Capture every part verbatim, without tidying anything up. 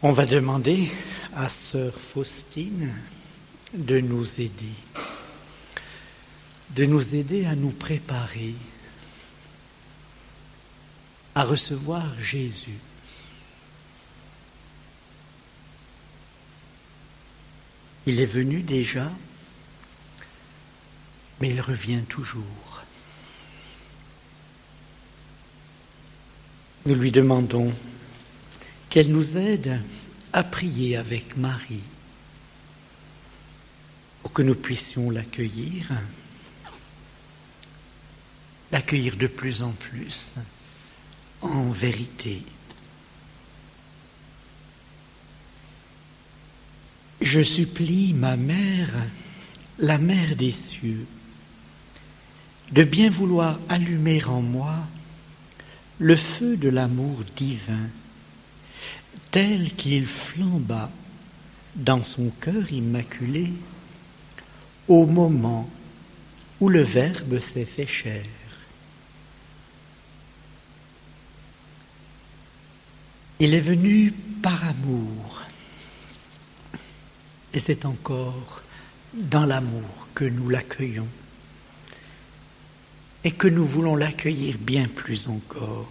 On va demander à sœur Faustine de nous aider, de nous aider à nous préparer à recevoir Jésus. Il est venu déjà, mais il revient toujours. Nous lui demandons qu'elle nous aide à prier avec Marie pour que nous puissions l'accueillir, l'accueillir de plus en plus en vérité. Je supplie ma mère, la mère des cieux, de bien vouloir allumer en moi le feu de l'amour divin, tel qu'il flamba dans son cœur immaculé au moment où le Verbe s'est fait chair. Il est venu par amour, et c'est encore dans l'amour que nous l'accueillons, et que nous voulons l'accueillir bien plus encore.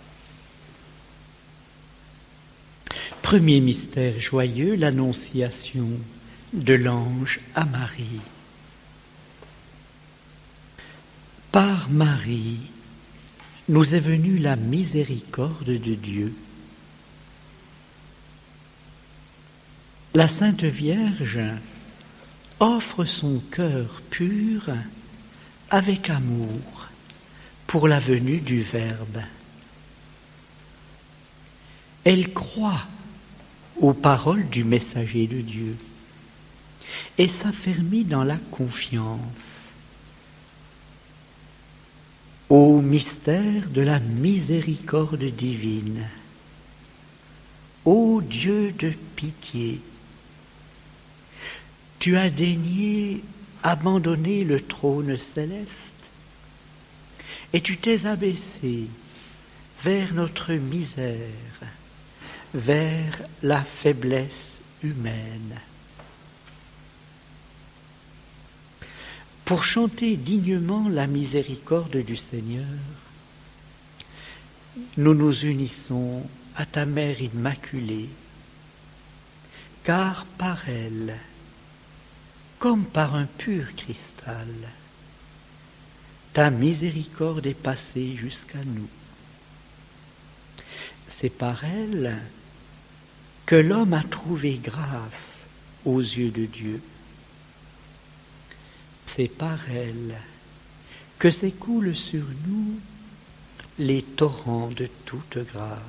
Premier mystère joyeux, l'annonciation de l'ange à Marie. Par Marie, nous est venue la miséricorde de Dieu. La Sainte Vierge offre son cœur pur avec amour pour la venue du Verbe. Elle croit aux paroles du messager de Dieu et s'affermit dans la confiance au mystère de la miséricorde divine. Ô Dieu de pitié, tu as daigné abandonner le trône céleste et tu t'es abaissé vers notre misère, vers la faiblesse humaine. Pour chanter dignement la miséricorde du Seigneur, nous nous unissons à ta Mère Immaculée, car par elle, comme par un pur cristal, ta miséricorde est passée jusqu'à nous. C'est par elle que l'homme a trouvé grâce aux yeux de Dieu. C'est par elle que s'écoulent sur nous les torrents de toute grâce.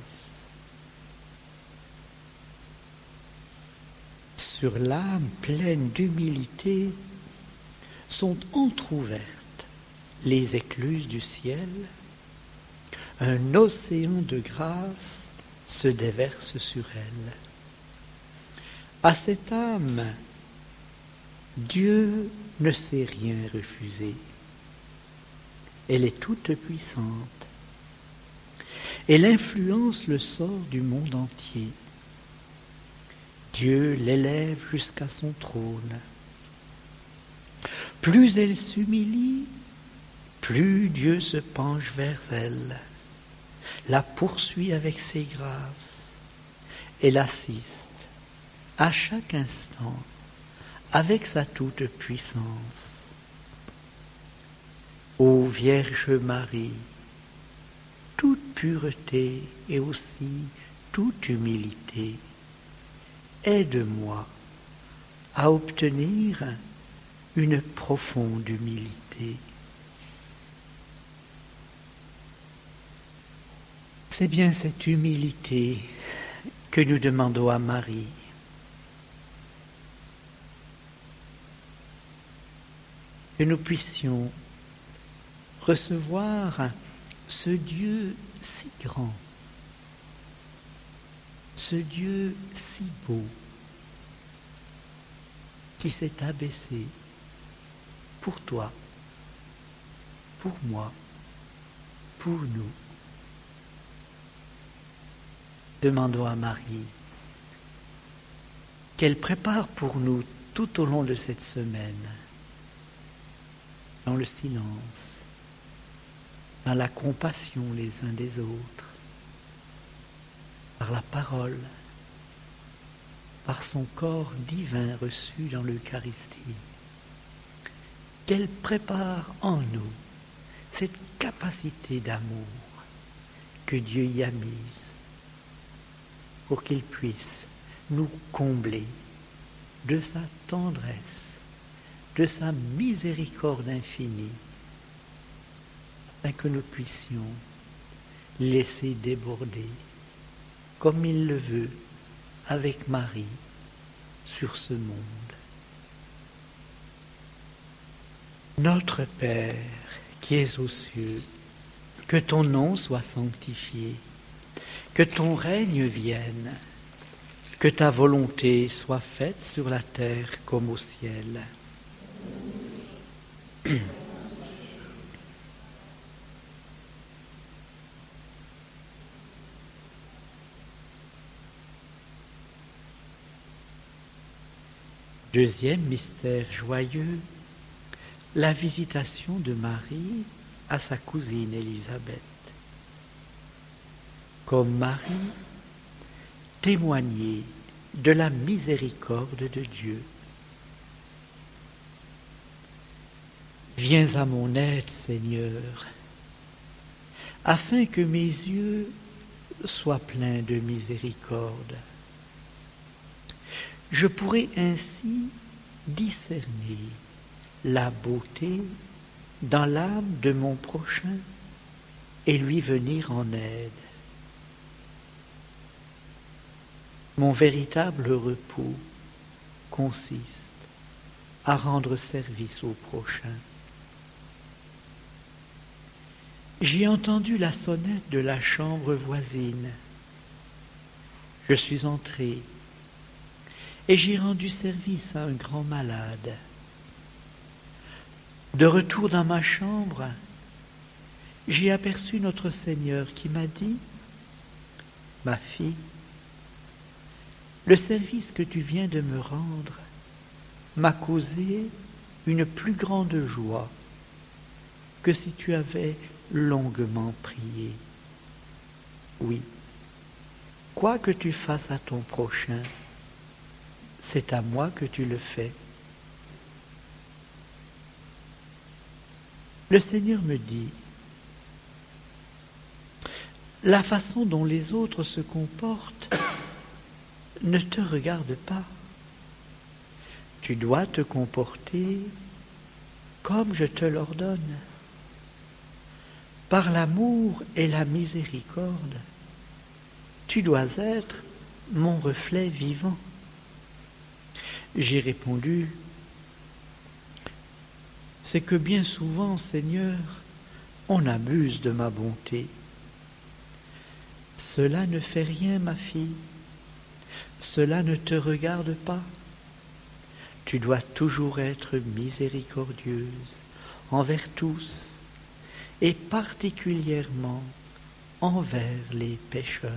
Sur l'âme pleine d'humilité sont entr'ouvertes les écluses du ciel, un océan de grâce se déverse sur elle. À cette âme, Dieu ne sait rien refuser. Elle est toute puissante. Elle influence le sort du monde entier. Dieu l'élève jusqu'à son trône. Plus elle s'humilie, plus Dieu se penche vers elle, la poursuit avec ses grâces et l'assiste à chaque instant avec sa toute-puissance. Ô Vierge Marie, toute pureté et aussi toute humilité, aide-moi à obtenir une profonde humilité. C'est bien cette humilité que nous demandons à Marie. Que nous puissions recevoir ce Dieu si grand, ce Dieu si beau, qui s'est abaissé pour toi, pour moi, pour nous. Demandons à Marie qu'elle prépare pour nous tout au long de cette semaine, dans le silence, dans la compassion les uns des autres, par la parole, par son corps divin reçu dans l'Eucharistie, qu'elle prépare en nous cette capacité d'amour que Dieu y a mise pour qu'il puisse nous combler de sa tendresse, de sa miséricorde infinie, afin que nous puissions laisser déborder, comme il le veut, avec Marie, sur ce monde. Notre Père, qui es aux cieux, que ton nom soit sanctifié, que ton règne vienne, que ta volonté soit faite sur la terre comme au ciel. Deuxième mystère joyeux, la visitation de Marie à sa cousine Élisabeth. Comme Marie, témoigner de la miséricorde de Dieu. Viens à mon aide, Seigneur, afin que mes yeux soient pleins de miséricorde. Je pourrai ainsi discerner la beauté dans l'âme de mon prochain et lui venir en aide. Mon véritable repos consiste à rendre service au prochain. J'ai entendu la sonnette de la chambre voisine. Je suis entré et j'ai rendu service à un grand malade. De retour dans ma chambre, j'ai aperçu notre Seigneur qui m'a dit « Ma fille, le service que tu viens de me rendre m'a causé une plus grande joie que si tu avais longuement prié. Oui, quoi que tu fasses à ton prochain, c'est à moi que tu le fais. » Le Seigneur me dit, la façon dont les autres se comportent ne te regarde pas. Tu dois te comporter comme je te l'ordonne. Par l'amour et la miséricorde, tu dois être mon reflet vivant. J'ai répondu, c'est que bien souvent, Seigneur, on abuse de ma bonté. Cela ne fait rien, ma fille. Cela ne te regarde pas. Tu dois toujours être miséricordieuse envers tous et particulièrement envers les pécheurs.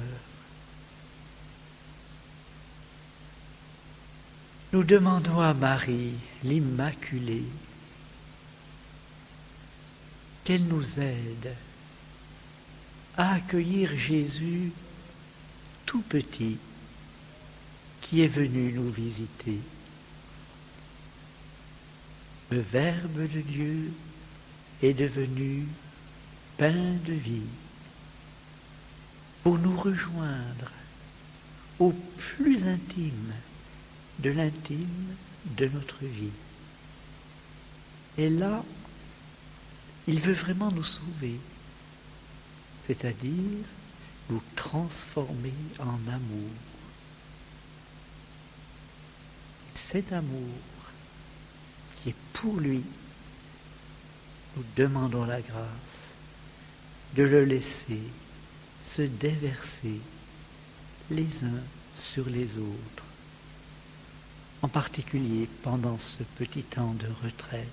Nous demandons à Marie, l'Immaculée, qu'elle nous aide à accueillir Jésus tout petit qui est venu nous visiter. Le Verbe de Dieu est devenu pain de vie pour nous rejoindre au plus intime de l'intime de notre vie. Et là, il veut vraiment nous sauver, c'est-à-dire nous transformer en amour. Cet amour qui est pour lui, nous demandons la grâce de le laisser se déverser les uns sur les autres, en particulier pendant ce petit temps de retraite,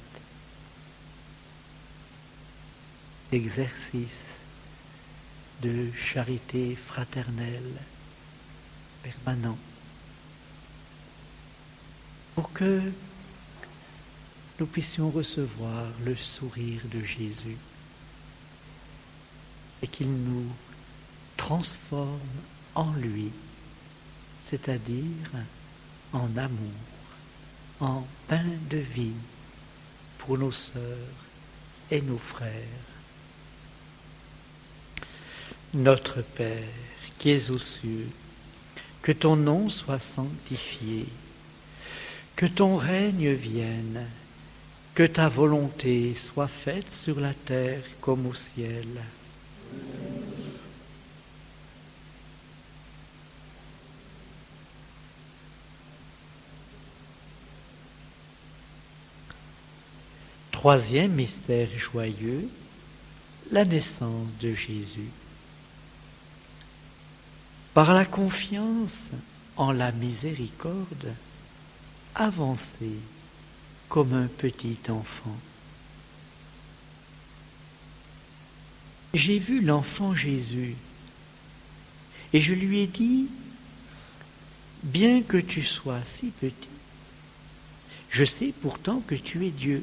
exercice de charité fraternelle permanent. pour que nous puissions recevoir le sourire de Jésus et qu'il nous transforme en lui, c'est-à-dire en amour, en pain de vie pour nos sœurs et nos frères. Notre Père, qui es aux cieux, que ton nom soit sanctifié, que ton règne vienne, que ta volonté soit faite sur la terre comme au ciel. Troisième mystère joyeux, la naissance de Jésus. Par la confiance en la miséricorde, avancez comme un petit enfant. J'ai vu l'enfant Jésus et je lui ai dit, bien que tu sois si petit, je sais pourtant que tu es Dieu.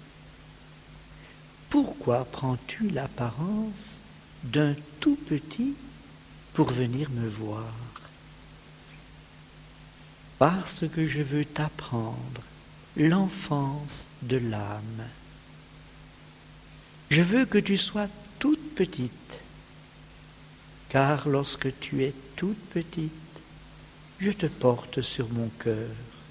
Pourquoi prends-tu l'apparence d'un tout petit pour venir me voir? Parce que je veux t'apprendre l'enfance de l'âme. Je veux que tu sois toute petite, car lorsque tu es toute petite, je te porte sur mon cœur.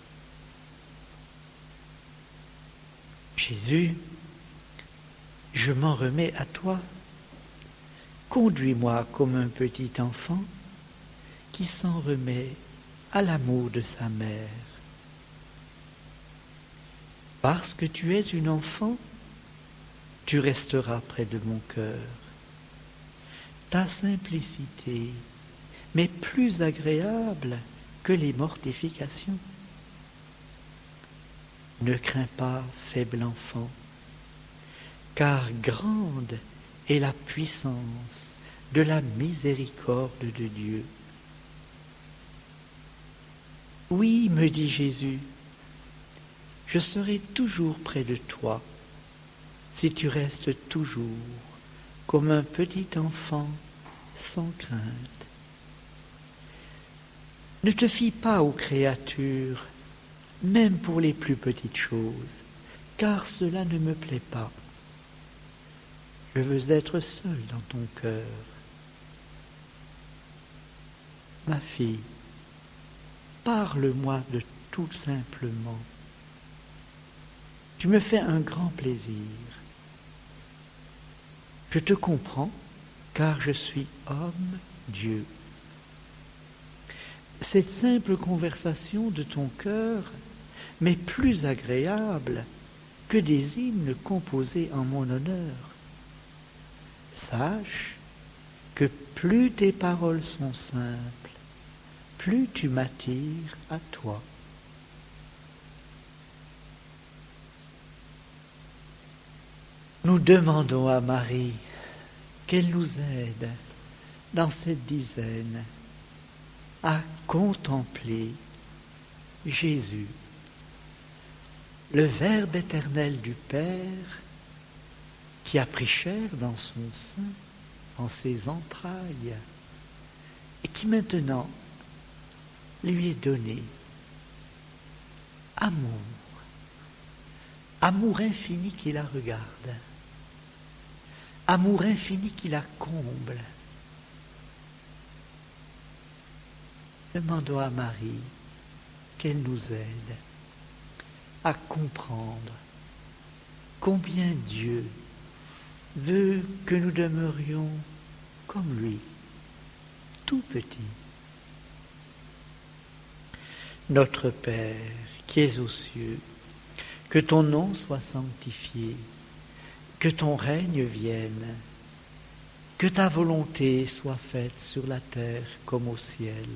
Jésus, je m'en remets à toi. Conduis-moi comme un petit enfant qui s'en remet à l'amour de sa mère. Parce que tu es une enfant, tu resteras près de mon cœur. Ta simplicité m'est plus agréable que les mortifications. Ne crains pas, faible enfant, car grande est la puissance de la miséricorde de Dieu. Oui, me dit Jésus, je serai toujours près de toi, si tu restes toujours comme un petit enfant sans crainte. Ne te fie pas aux créatures, même pour les plus petites choses, car cela ne me plaît pas. Je veux être seul dans ton cœur. Ma fille, parle-moi de tout simplement. Tu me fais un grand plaisir. Je te comprends, car je suis homme, Dieu. Cette simple conversation de ton cœur m'est plus agréable que des hymnes composés en mon honneur. Sache que plus tes paroles sont simples, plus tu m'attires à toi. Nous demandons à Marie qu'elle nous aide dans cette dizaine à contempler Jésus, le Verbe éternel du Père qui a pris chair dans son sein, en ses entrailles, et qui maintenant lui est donné amour, amour infini qui la regarde, amour infini qui la comble. Demandons à Marie qu'elle nous aide à comprendre combien Dieu veut que nous demeurions comme lui, tout petit. Notre Père, qui es aux cieux, que ton nom soit sanctifié, que ton règne vienne, que ta volonté soit faite sur la terre comme au ciel.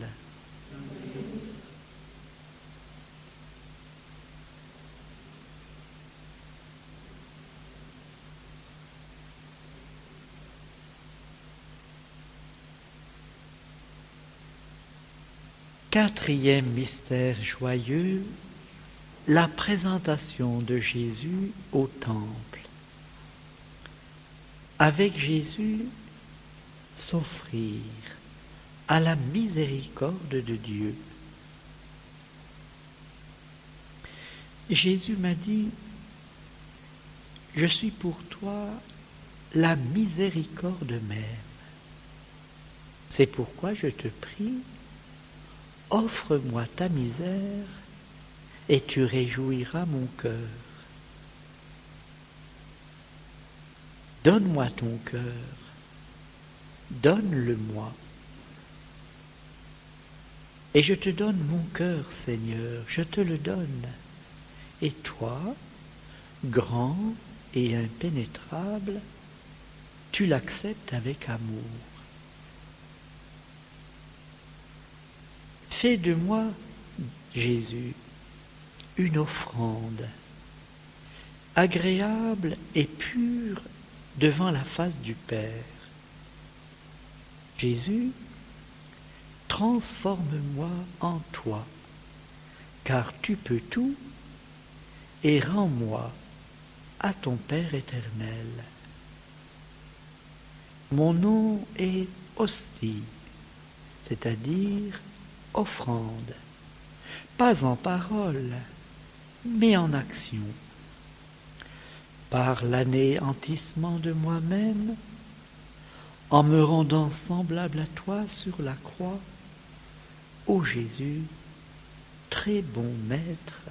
Quatrième mystère joyeux, la présentation de Jésus au temple. Avec Jésus, s'offrir à la miséricorde de Dieu. Jésus m'a dit, je suis pour toi la miséricorde même. C'est pourquoi je te prie, offre-moi ta misère et tu réjouiras mon cœur. Donne-moi ton cœur, donne-le-moi. Et je te donne mon cœur, Seigneur, je te le donne. Et toi, grand et impénétrable, tu l'acceptes avec amour. Fais de moi, Jésus, une offrande, agréable et pure devant la face du Père. Jésus, transforme-moi en toi, car tu peux tout, et rends-moi à ton Père éternel. Mon nom est hostie, c'est-à-dire offrande, pas en parole, mais en action. Par l'anéantissement de moi-même, en me rendant semblable à toi sur la croix, ô Jésus, très bon maître.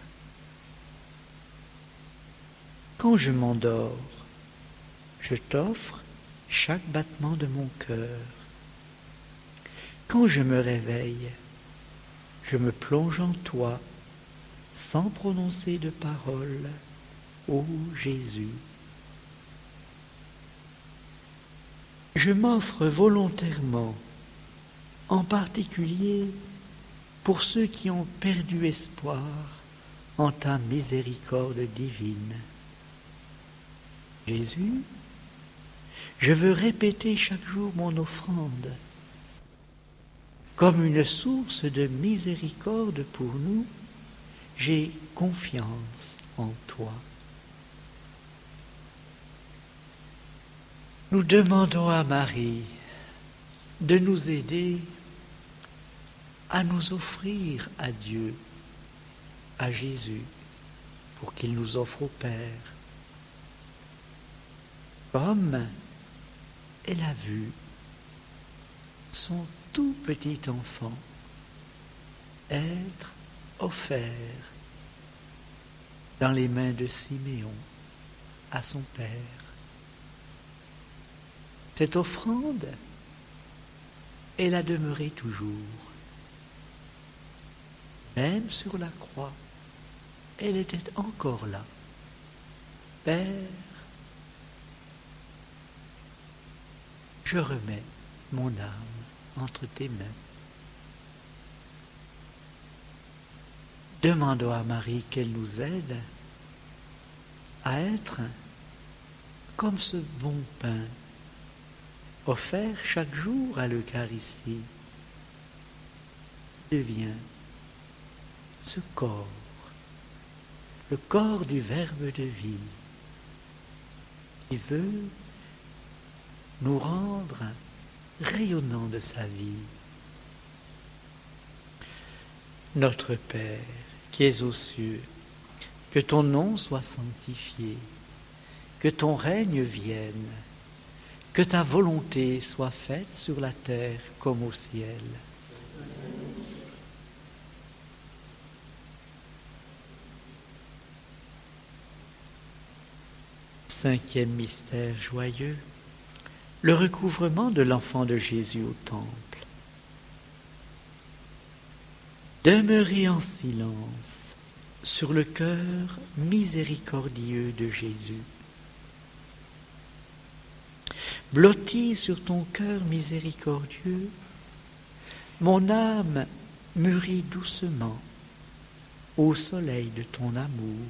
Quand je m'endors, je t'offre chaque battement de mon cœur. Quand je me réveille, je me plonge en toi, sans prononcer de parole, ô Jésus. Je m'offre volontairement, en particulier pour ceux qui ont perdu espoir en ta miséricorde divine. Jésus, je veux répéter chaque jour mon offrande. Comme une source de miséricorde pour nous, j'ai confiance en toi. Nous demandons à Marie de nous aider à nous offrir à Dieu, à Jésus, pour qu'il nous offre au Père. Comme elle a vu son tout petit enfant être offert dans les mains de Siméon à son Père. Cette offrande, elle a demeuré toujours. Même sur la croix, elle était encore là. Père, je remets mon âme entre tes mains. Demandons à Marie qu'elle nous aide à être comme ce bon pain offert chaque jour à l'Eucharistie. Devient ce corps, le corps du Verbe de vie, qui veut nous rendre rayonnants de sa vie. Notre Père, qui es aux cieux, que ton nom soit sanctifié, que ton règne vienne, que ta volonté soit faite sur la terre comme au ciel. Cinquième mystère joyeux, le recouvrement de l'enfant de Jésus au temple. Demeurez en silence sur le cœur miséricordieux de Jésus. Blotti sur ton cœur miséricordieux, mon âme mûrit doucement au soleil de ton amour.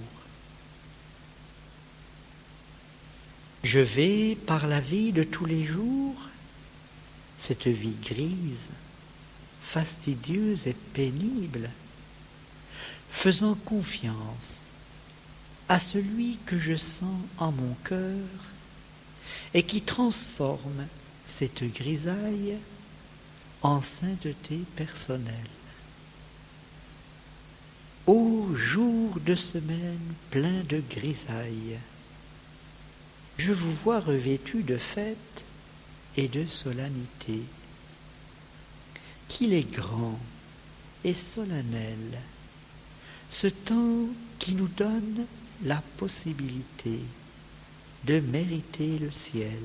Je vais par la vie de tous les jours, cette vie grise, fastidieuse et pénible, faisant confiance à celui que je sens en mon cœur et qui transforme cette grisaille en sainteté personnelle. Ô jour de semaine plein de grisaille, je vous vois revêtu de fête et de solennité. Qu'il est grand et solennel, ce temps qui nous donne la possibilité de mériter le ciel.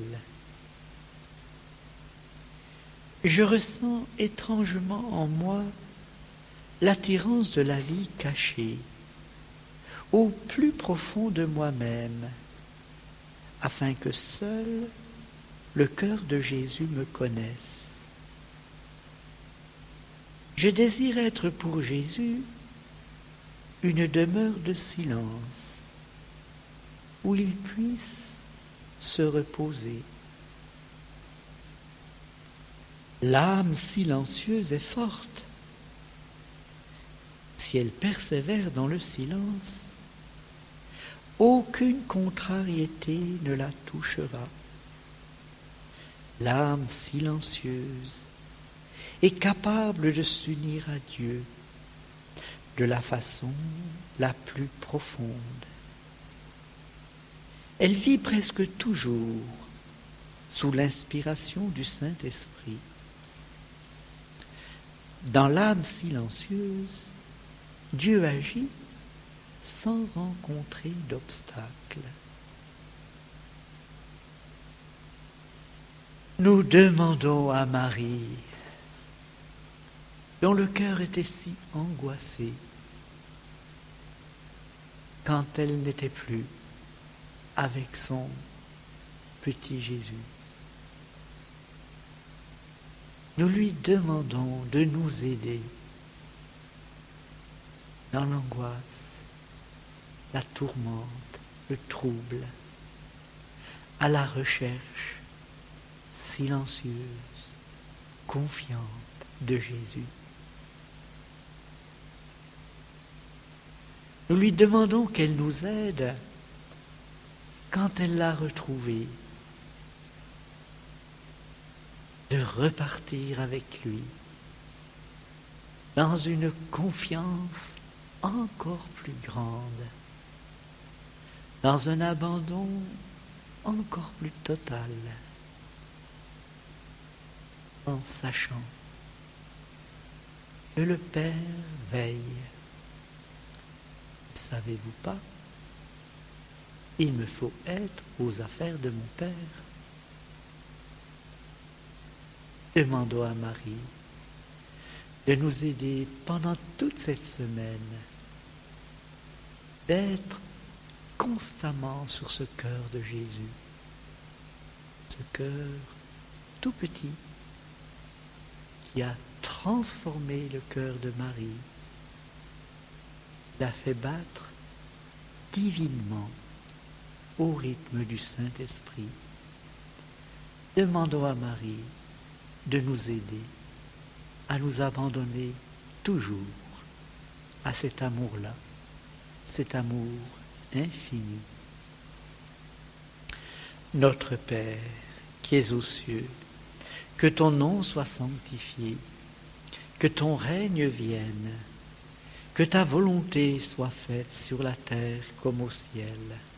Je ressens étrangement en moi l'attirance de la vie cachée, au plus profond de moi-même, afin que seul le cœur de Jésus me connaisse. Je désire être pour Jésus une demeure de silence, où il puisse se reposer. L'âme silencieuse est forte. Si elle persévère dans le silence, aucune contrariété ne la touchera. L'âme silencieuse est capable de s'unir à Dieu de la façon la plus profonde. Elle vit presque toujours sous l'inspiration du Saint-Esprit. Dans l'âme silencieuse, Dieu agit sans rencontrer d'obstacles. Nous demandons à Marie, dont le cœur était si angoissé, quand elle n'était plus avec son petit Jésus. Nous lui demandons de nous aider dans l'angoisse, la tourmente, le trouble, à la recherche silencieuse, confiante de Jésus. Nous lui demandons qu'elle nous aide quand elle l'a retrouvé, de repartir avec lui dans une confiance encore plus grande, dans un abandon encore plus total, en sachant que le Père veille. Ne savez-vous pas? Il me faut être aux affaires de mon Père. Demandons à Marie de nous aider pendant toute cette semaine, d'être constamment sur ce cœur de Jésus, ce cœur tout petit qui a transformé le cœur de Marie, l'a fait battre divinement au rythme du Saint-Esprit. Demandons à Marie de nous aider à nous abandonner toujours à cet amour-là, cet amour infini. Notre Père, qui es aux cieux, que ton nom soit sanctifié, que ton règne vienne, que ta volonté soit faite sur la terre comme au ciel.